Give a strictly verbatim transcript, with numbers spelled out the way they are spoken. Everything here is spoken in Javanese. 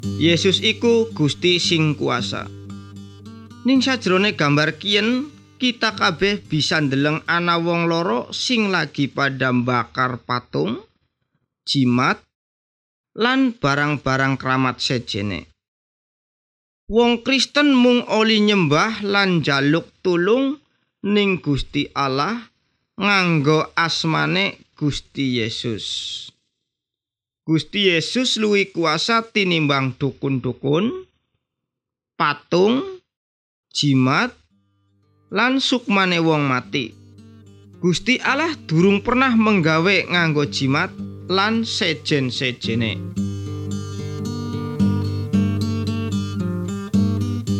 Yesus iku Gusti sing kuasa. Ning sajrone gambar kiyen kita kabeh bisa ndeleng ana wong loro sing lagi pada mbakar patung, jimat, lan barang-barang kramat sejene. Wong Kristen mung oli nyembah lan njaluk tulung ning Gusti Allah nganggo asmane Gusti Yesus. Gusti Yesus luwih kuasa tinimbang dukun-dukun, patung, jimat, lan sukmane wong mati. Gusti Allah durung pernah menggawe nganggo jimat lan sejen-sejene.